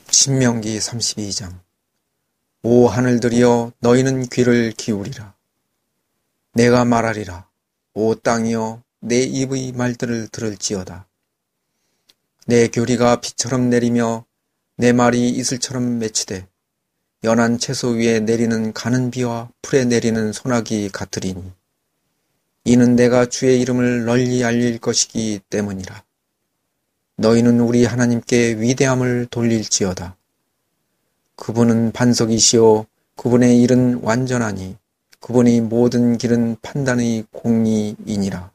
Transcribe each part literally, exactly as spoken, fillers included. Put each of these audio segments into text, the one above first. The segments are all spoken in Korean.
신명기 삼십이 장. 오 하늘들이여 너희는 귀를 기울이라. 내가 말하리라. 오 땅이여 내 입의 말들을 들을지어다. 내 교리가 비처럼 내리며 내 말이 이슬처럼 맺히되 연한 채소 위에 내리는 가는 비와 풀에 내리는 소나기 같으리니 이는 내가 주의 이름을 널리 알릴 것이기 때문이라. 너희는 우리 하나님께 위대함을 돌릴지어다. 그분은 반석이시오. 그분의 일은 완전하니 그분의 모든 길은 판단의 공의이니라.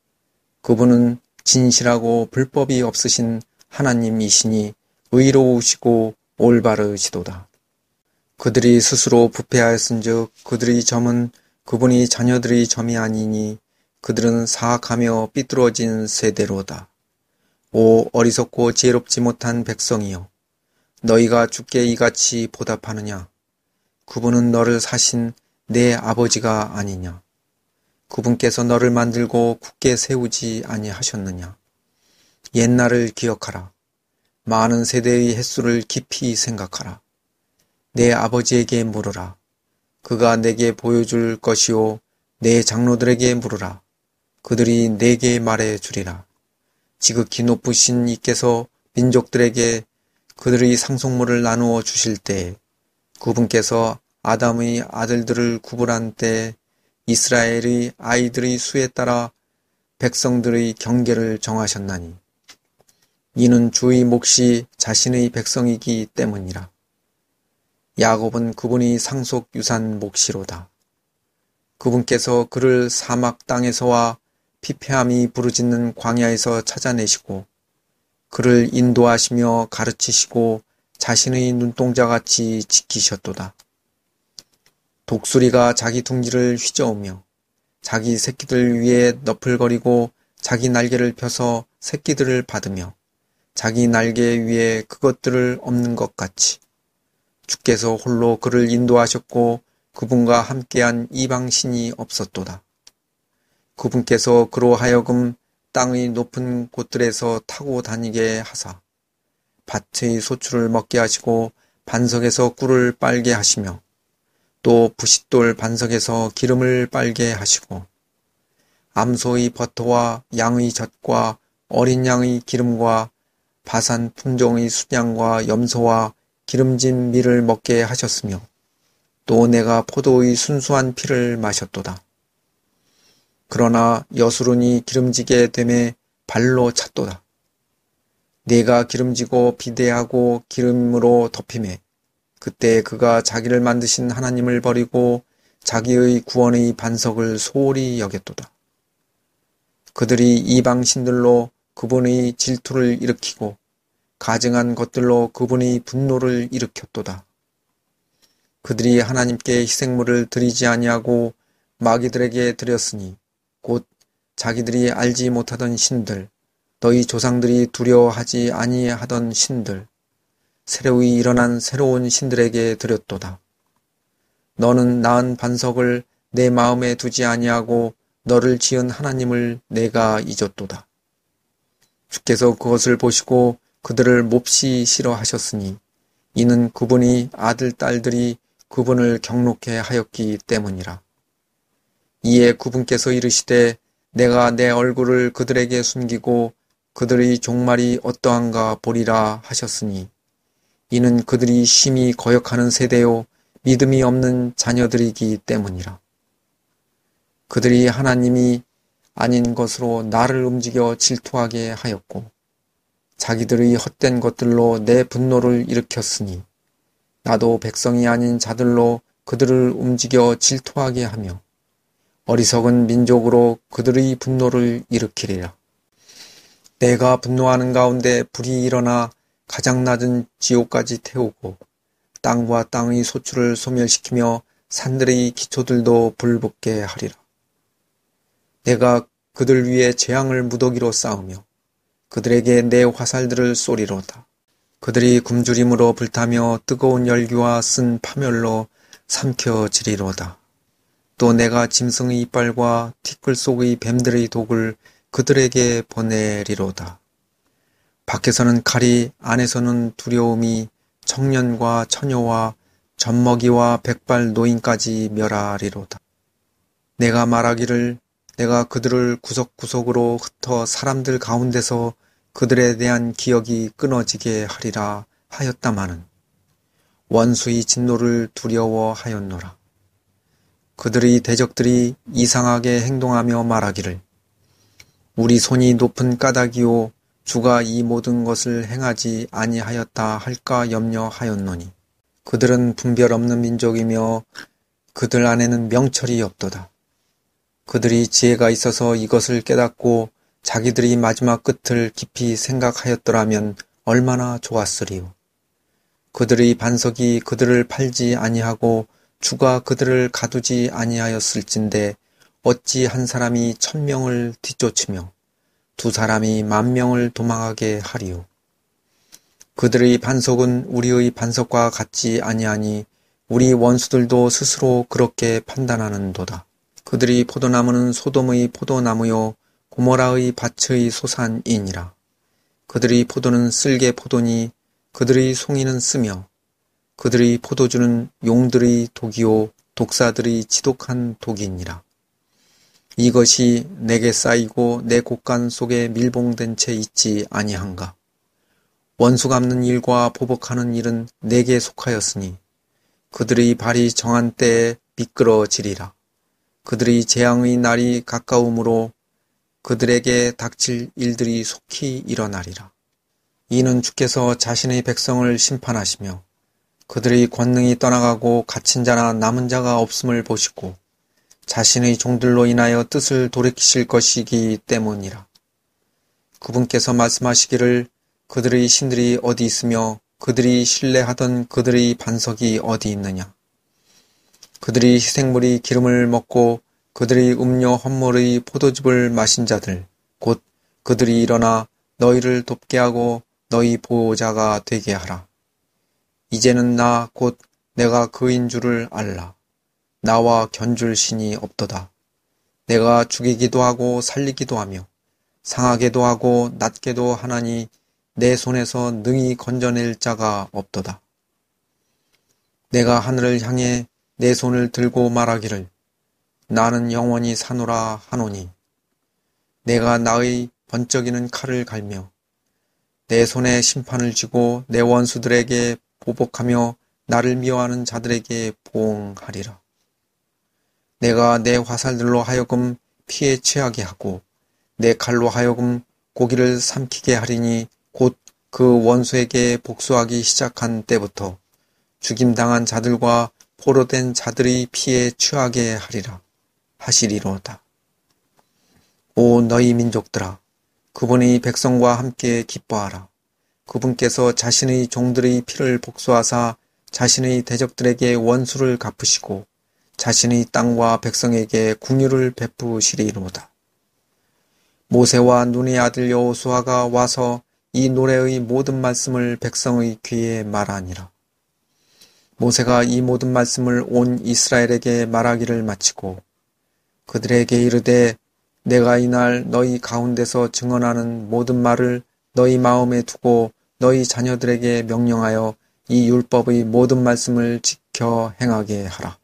그분은 진실하고 불법이 없으신 하나님이시니 의로우시고 올바르시도다. 그들이 스스로 부패하였은즉 그들의 점은 그분이 자녀들의 점이 아니니 그들은 사악하며 삐뚤어진 세대로다. 오 어리석고 지혜롭지 못한 백성이여, 너희가 주께 이같이 보답하느냐? 그분은 너를 사신 내 아버지가 아니냐? 그분께서 너를 만들고 굳게 세우지 아니하셨느냐? 옛날을 기억하라. 많은 세대의 횟수를 깊이 생각하라. 내 아버지에게 물으라. 그가 내게 보여줄 것이요 내 장로들에게 물으라. 그들이 내게 말해 주리라. 지극히 높으신 이께서 민족들에게 그들의 상속물을 나누어 주실 때에 그분께서 아담의 아들들을 구분한 때에 이스라엘의 아이들의 수에 따라 백성들의 경계를 정하셨나니 이는 주의 몫이 자신의 백성이기 때문이라. 야곱은 그분이 상속 유산 몫이로다. 그분께서 그를 사막 땅에서와 피폐함이 부르짖는 광야에서 찾아내시고 그를 인도하시며 가르치시고 자신의 눈동자같이 지키셨도다. 독수리가 자기 둥지를 휘저으며 자기 새끼들 위에 너풀거리고 자기 날개를 펴서 새끼들을 받으며 자기 날개 위에 그것들을 엎는 것 같이 주께서 홀로 그를 인도하셨고 그분과 함께한 이방신이 없었도다. 그분께서 그로 하여금 땅의 높은 곳들에서 타고 다니게 하사 밭의 소출을 먹게 하시고 반석에서 꿀을 빨게 하시며 또 부싯돌 반석에서 기름을 빨게 하시고 암소의 버터와 양의 젖과 어린 양의 기름과 바산 품종의 순양과 염소와 기름진 밀을 먹게 하셨으며 또 내가 포도의 순수한 피를 마셨도다. 그러나 여수론이 기름지게 됨에 발로 찼도다. 내가 기름지고 비대하고 기름으로 덮임에 그때 그가 자기를 만드신 하나님을 버리고 자기의 구원의 반석을 소홀히 여겼도다. 그들이 이방신들로 그분의 질투를 일으키고 가증한 것들로 그분의 분노를 일으켰도다. 그들이 하나님께 희생물을 드리지 아니하고 마귀들에게 드렸으니 곧 자기들이 알지 못하던 신들, 너희 조상들이 두려워하지 아니하던 신들, 새로이 일어난 새로운 신들에게 드렸도다. 너는 낳은 반석을 내 마음에 두지 아니하고 너를 지은 하나님을 내가 잊었도다. 주께서 그것을 보시고 그들을 몹시 싫어하셨으니 이는 그분이 아들, 딸들이 그분을 경록해 하였기 때문이라. 이에 그분께서 이르시되 내가 내 얼굴을 그들에게 숨기고 그들의 종말이 어떠한가 보리라 하셨으니 이는 그들이 심히 거역하는 세대요 믿음이 없는 자녀들이기 때문이라. 그들이 하나님이 아닌 것으로 나를 움직여 질투하게 하였고 자기들의 헛된 것들로 내 분노를 일으켰으니 나도 백성이 아닌 자들로 그들을 움직여 질투하게 하며 어리석은 민족으로 그들의 분노를 일으키리라. 내가 분노하는 가운데 불이 일어나 가장 낮은 지옥까지 태우고 땅과 땅의 소출을 소멸시키며 산들의 기초들도 불붙게 하리라. 내가 그들 위에 재앙을 무더기로 쌓으며 그들에게 내 화살들을 쏘리로다. 그들이 굶주림으로 불타며 뜨거운 열기와 쓴 파멸로 삼켜지리로다. 또 내가 짐승의 이빨과 티끌 속의 뱀들의 독을 그들에게 보내리로다. 밖에서는 칼이 안에서는 두려움이 청년과 처녀와 젖먹이와 백발 노인까지 멸하리로다. 내가 말하기를 내가 그들을 구석구석으로 흩어 사람들 가운데서 그들에 대한 기억이 끊어지게 하리라 하였다마는 원수의 진노를 두려워하였노라. 그들의 대적들이 이상하게 행동하며 말하기를 우리 손이 높은 까닭이요 주가 이 모든 것을 행하지 아니하였다 할까 염려하였노니 그들은 분별 없는 민족이며 그들 안에는 명철이 없도다. 그들이 지혜가 있어서 이것을 깨닫고 자기들이 마지막 끝을 깊이 생각하였더라면 얼마나 좋았으리요. 그들의 반석이 그들을 팔지 아니하고 주가 그들을 가두지 아니하였을진데 어찌 한 사람이 천명을 뒤쫓으며 두 사람이 만명을 도망하게 하리요. 그들의 반석은 우리의 반석과 같지 아니하니 우리 원수들도 스스로 그렇게 판단하는도다. 그들의 포도나무는 소돔의 포도나무요 고모라의 밭의 소산이니라. 그들의 포도는 쓸개 포도니 그들의 송이는 쓰며 그들의 포도주는 용들의 독이요 독사들의 지독한 독이니라. 이것이 내게 쌓이고 내 곳간 속에 밀봉된 채 있지 아니한가. 원수 갚는 일과 보복하는 일은 내게 속하였으니 그들의 발이 정한 때에 미끄러지리라. 그들의 재앙의 날이 가까우므로 그들에게 닥칠 일들이 속히 일어나리라. 이는 주께서 자신의 백성을 심판하시며 그들의 권능이 떠나가고 갇힌 자나 남은 자가 없음을 보시고 자신의 종들로 인하여 뜻을 돌이키실 것이기 때문이라. 그분께서 말씀하시기를 그들의 신들이 어디 있으며 그들이 신뢰하던 그들의 반석이 어디 있느냐. 그들의 희생물이 기름을 먹고 그들의 음료 헌물의 포도즙을 마신 자들 곧 그들이 일어나 너희를 돕게 하고 너희 보호자가 되게 하라. 이제는 나 곧 내가 그인 줄을 알라. 나와 견줄 신이 없도다. 내가 죽이기도 하고 살리기도 하며 상하게도 하고 낮게도 하나니 내 손에서 능히 건져낼 자가 없도다. 내가 하늘을 향해 내 손을 들고 말하기를 나는 영원히 사노라 하노니 내가 나의 번쩍이는 칼을 갈며 내 손에 심판을 쥐고 내 원수들에게 보복하며 나를 미워하는 자들에게 보응하리라. 내가 내 화살들로 하여금 피에 취하게 하고 내 칼로 하여금 고기를 삼키게 하리니 곧 그 원수에게 복수하기 시작한 때부터 죽임당한 자들과 포로된 자들의 피에 취하게 하리라 하시리로다. 오 너희 민족들아, 그분의 백성과 함께 기뻐하라. 그분께서 자신의 종들의 피를 복수하사 자신의 대적들에게 원수를 갚으시고 자신의 땅과 백성에게 긍휼을 베푸시리로다. 모세와 눈의 아들 여호수아가 와서 이 노래의 모든 말씀을 백성의 귀에 말하니라. 모세가 이 모든 말씀을 온 이스라엘에게 말하기를 마치고 그들에게 이르되 내가 이날 너희 가운데서 증언하는 모든 말을 너희 마음에 두고 너희 자녀들에게 명령하여 이 율법의 모든 말씀을 지켜 행하게 하라.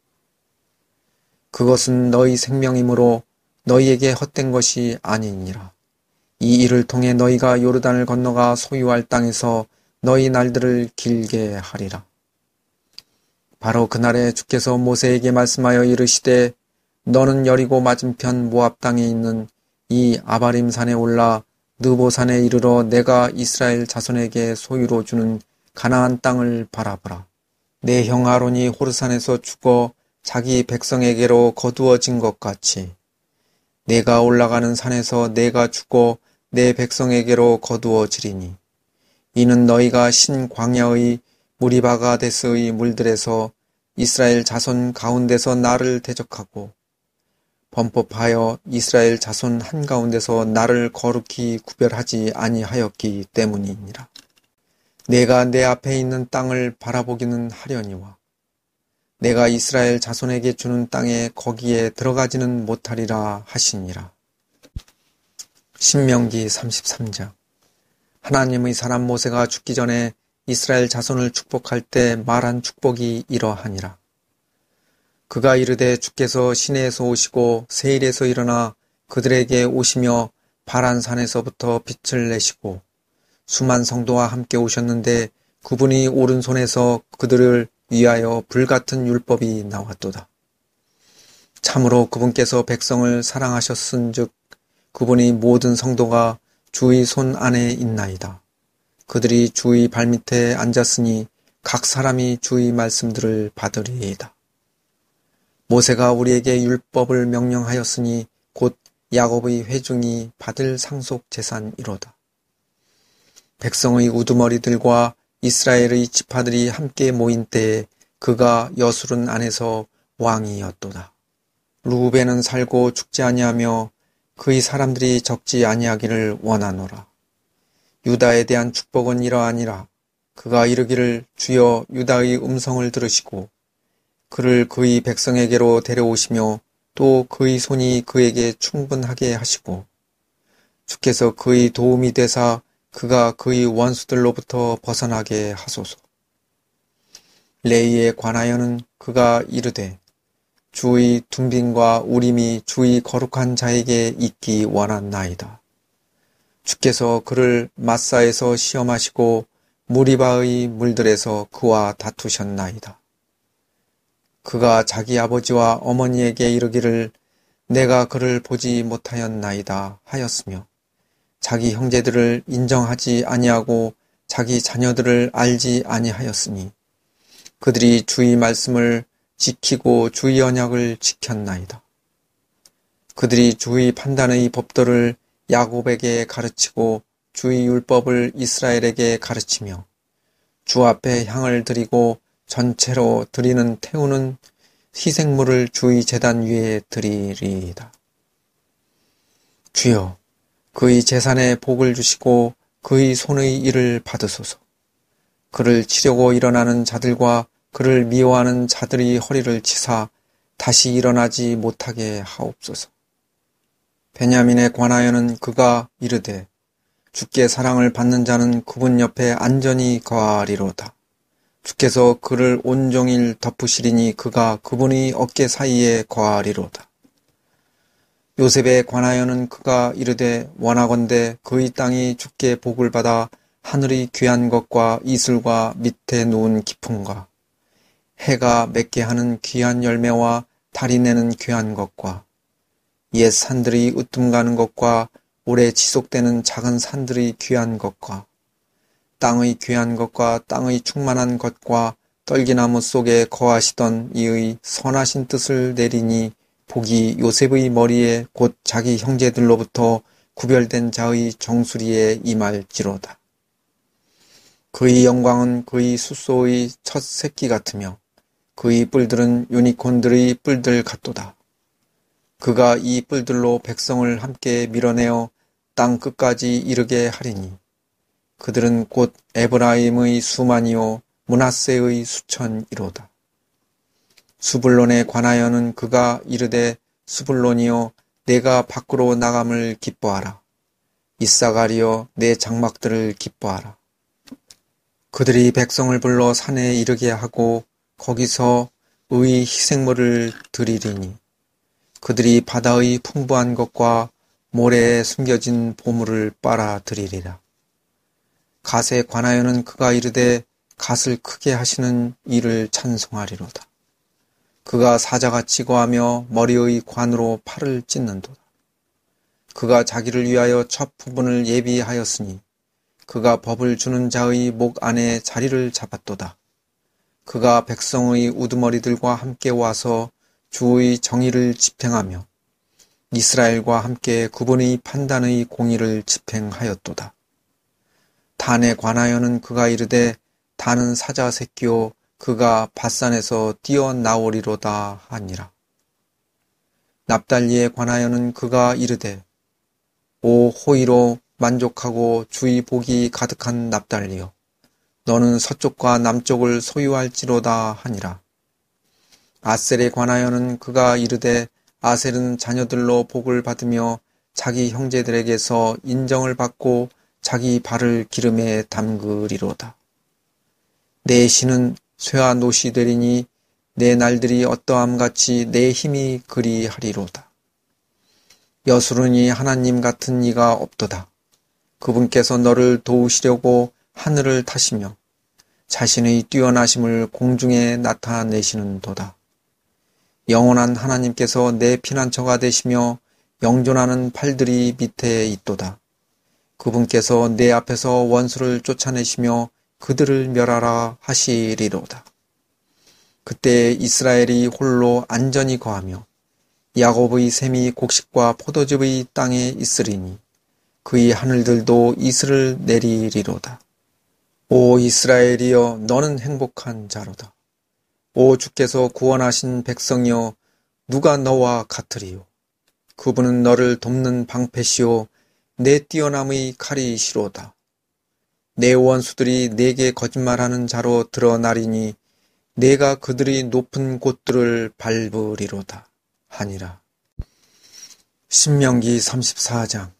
그것은 너희 생명이므로 너희에게 헛된 것이 아니니라. 이 일을 통해 너희가 요르단을 건너가 소유할 땅에서 너희 날들을 길게 하리라. 바로 그날에 주께서 모세에게 말씀하여 이르시되 너는 여리고 맞은편 모압 땅에 있는 이 아바림 산에 올라 느보산에 이르러 내가 이스라엘 자손에게 소유로 주는 가나안 땅을 바라보라. 내 형 아론이 호르산에서 죽어 자기 백성에게로 거두어진 것 같이 내가 올라가는 산에서 내가 죽어 내 백성에게로 거두어지리니 이는 너희가 신 광야의 무리바가데스의 물들에서 이스라엘 자손 가운데서 나를 대적하고 범법하여 이스라엘 자손 한가운데서 나를 거룩히 구별하지 아니하였기 때문이니라. 내가 내 앞에 있는 땅을 바라보기는 하려니와 내가 이스라엘 자손에게 주는 땅에 거기에 들어가지는 못하리라 하시니라. 신명기 삼십삼 장. 하나님의 사람 모세가 죽기 전에 이스라엘 자손을 축복할 때 말한 축복이 이러하니라. 그가 이르되 주께서 시내에서 오시고 세일에서 일어나 그들에게 오시며 바란산에서부터 빛을 내시고 수만 성도와 함께 오셨는데 그분이 오른손에서 그들을 위하여 불같은 율법이 나왔도다. 참으로 그분께서 백성을 사랑하셨은즉 그분이 모든 성도가 주의 손 안에 있나이다. 그들이 주의 발밑에 앉았으니 각 사람이 주의 말씀들을 받으리이다. 모세가 우리에게 율법을 명령하였으니 곧 야곱의 회중이 받을 상속 재산이로다. 백성의 우두머리들과 이스라엘의 지파들이 함께 모인 때에 그가 여수른 안에서 왕이었도다. 루벤은 살고 죽지 아니하며 그의 사람들이 적지 아니하기를 원하노라. 유다에 대한 축복은 이러하니라. 그가 이르기를 주여 유다의 음성을 들으시고 그를 그의 백성에게로 데려오시며 또 그의 손이 그에게 충분하게 하시고 주께서 그의 도움이 되사 그가 그의 원수들로부터 벗어나게 하소서. 레이에 관하여는 그가 이르되 주의 둠빔과 우림이 주의 거룩한 자에게 있기 원하나이다. 주께서 그를 마사에서 시험하시고 무리바의 물들에서 그와 다투셨나이다. 그가 자기 아버지와 어머니에게 이르기를 내가 그를 보지 못하였나이다 하였으며 자기 형제들을 인정하지 아니하고 자기 자녀들을 알지 아니하였으니 그들이 주의 말씀을 지키고 주의 언약을 지켰나이다. 그들이 주의 판단의 법도를 야곱에게 가르치고 주의 율법을 이스라엘에게 가르치며 주 앞에 향을 드리고 전체로 드리는 태우는 희생물을 주의 제단 위에 드리리이다. 주여 그의 재산에 복을 주시고 그의 손의 일을 받으소서. 그를 치려고 일어나는 자들과 그를 미워하는 자들의 허리를 치사 다시 일어나지 못하게 하옵소서. 베냐민에 관하여는 그가 이르되 주께 사랑을 받는 자는 그분 옆에 안전히 거하리로다. 주께서 그를 온종일 덮으시리니 그가 그분의 어깨 사이에 거하리로다. 요셉에 관하여는 그가 이르되 원하건대 그의 땅이 주께 복을 받아 하늘의 귀한 것과 이슬과 밑에 놓은 기품과 해가 맺게 하는 귀한 열매와 달이 내는 귀한 것과 옛 산들이 으뜸 가는 것과 오래 지속되는 작은 산들의 귀한 것과 땅의 귀한 것과 땅의 충만한 것과 떨기나무 속에 거하시던 이의 선하신 뜻을 내리니 복이 요셉의 머리에 곧 자기 형제들로부터 구별된 자의 정수리에 임할지로다. 그의 영광은 그의 숫소의 첫 새끼 같으며 그의 뿔들은 유니콘들의 뿔들 같도다. 그가 이 뿔들로 백성을 함께 밀어내어 땅 끝까지 이르게 하리니 그들은 곧 에브라임의 수만이요 므낫세의 수천이로다. 수불론에 관하여는 그가 이르되 수불론이여 내가 밖으로 나감을 기뻐하라. 이사가리여 내 장막들을 기뻐하라. 그들이 백성을 불러 산에 이르게 하고 거기서 의 희생물을 드리리니 그들이 바다의 풍부한 것과 모래에 숨겨진 보물을 빨아들이리라. 갓에 관하여는 그가 이르되 갓을 크게 하시는 이를 찬송하리로다. 그가 사자같이 거하며 머리의 관으로 팔을 찢는도다. 그가 자기를 위하여 첫 부분을 예비하였으니 그가 법을 주는 자의 목 안에 자리를 잡았도다. 그가 백성의 우두머리들과 함께 와서 주의 정의를 집행하며 이스라엘과 함께 그분의 판단의 공의를 집행하였도다. 단에 관하여는 그가 이르되 단은 사자 새끼요 그가 밧산에서 뛰어나오리로다 하니라. 납달리에 관하여는 그가 이르되 오 호의로 만족하고 주의 복이 가득한 납달리여 너는 서쪽과 남쪽을 소유할지로다 하니라. 아셀에 관하여는 그가 이르되 아셀은 자녀들로 복을 받으며 자기 형제들에게서 인정을 받고 자기 발을 기름에 담그리로다. 내 신은 쇠와 노시 되리니 내 날들이 어떠함같이 내 힘이 그리하리로다. 여수르니 하나님 같은 이가 없도다. 그분께서 너를 도우시려고 하늘을 타시며 자신의 뛰어나심을 공중에 나타내시는도다. 영원한 하나님께서 내 피난처가 되시며 영존하는 팔들이 밑에 있도다. 그분께서 내 앞에서 원수를 쫓아내시며 그들을 멸하라 하시리로다. 그때 이스라엘이 홀로 안전히 거하며 야곱의 샘이 곡식과 포도즙의 땅에 있으리니 그의 하늘들도 이슬을 내리리로다. 오 이스라엘이여 너는 행복한 자로다. 오 주께서 구원하신 백성이여 누가 너와 같으리요. 그분은 너를 돕는 방패시오 내 뛰어남의 칼이시로다. 내 원수들이 내게 거짓말하는 자로 드러나리니 내가 그들이 높은 곳들을 밟으리로다 하니라. 신명기 삼십사 장.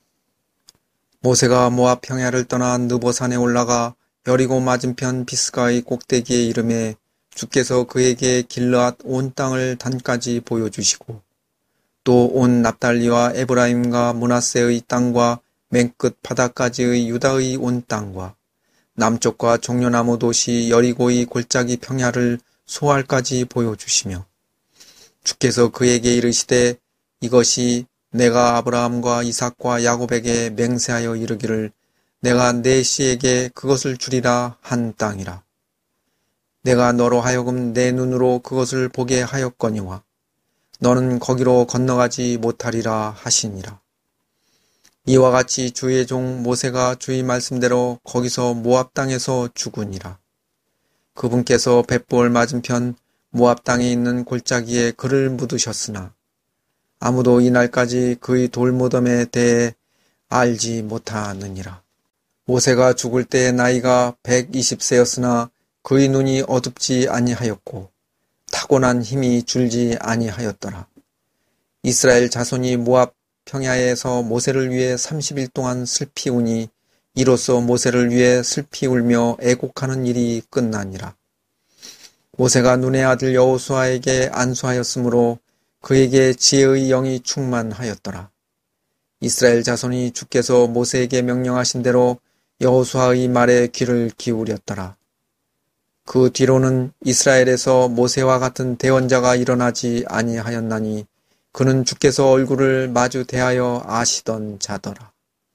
모세가 모압 평야를 떠나 느보산에 올라가 여리고 맞은편 비스가의 꼭대기에 이르매 주께서 그에게 길르앗 온 땅을 단까지 보여주시고 또 온 납달리와 에브라임과 므낫세의 땅과 맨 끝 바다까지의 유다의 온 땅과 남쪽과 종려나무 도시 여리고의 골짜기 평야를 소알까지 보여주시며 주께서 그에게 이르시되 이것이 내가 아브라함과 이삭과 야곱에게 맹세하여 이르기를 내가 내 씨에게 그것을 주리라 한 땅이라. 내가 너로 하여금 내 눈으로 그것을 보게 하였거니와 너는 거기로 건너가지 못하리라 하시니라. 이와 같이 주의 종 모세가 주의 말씀대로 거기서 모압 땅에서 죽으니라. 그분께서 벳볼 맞은편 모압 땅에 있는 골짜기에 그를 묻으셨으나 아무도 이날까지 그의 돌무덤에 대해 알지 못하느니라. 모세가 죽을 때의 나이가 백이십 세였으나 그의 눈이 어둡지 아니하였고 타고난 힘이 줄지 아니하였더라. 이스라엘 자손이 모압 평야에서 모세를 위해 삼십 일 동안 슬피 우니 이로써 모세를 위해 슬피 울며 애곡하는 일이 끝나니라. 모세가 눈의 아들 여호수아에게 안수하였으므로 그에게 지혜의 영이 충만하였더라. 이스라엘 자손이 주께서 모세에게 명령하신 대로 여호수아의 말에 귀를 기울였더라. 그 뒤로는 이스라엘에서 모세와 같은 대언자가 일어나지 아니하였나니 그는 주께서 얼굴을 마주 대하여 아시던 자더라.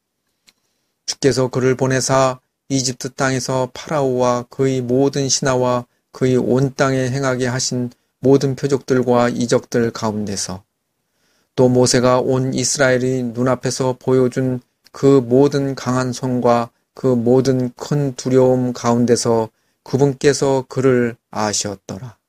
주께서 그를 보내사 이집트 땅에서 파라오와 그의 모든 신하와 그의 온 땅에 행하게 하신 모든 표적들과 이적들 가운데서 또 모세가 온 이스라엘이 눈앞에서 보여준 그 모든 강한 손과 그 모든 큰 두려움 가운데서 그분께서 그를 아셨더라.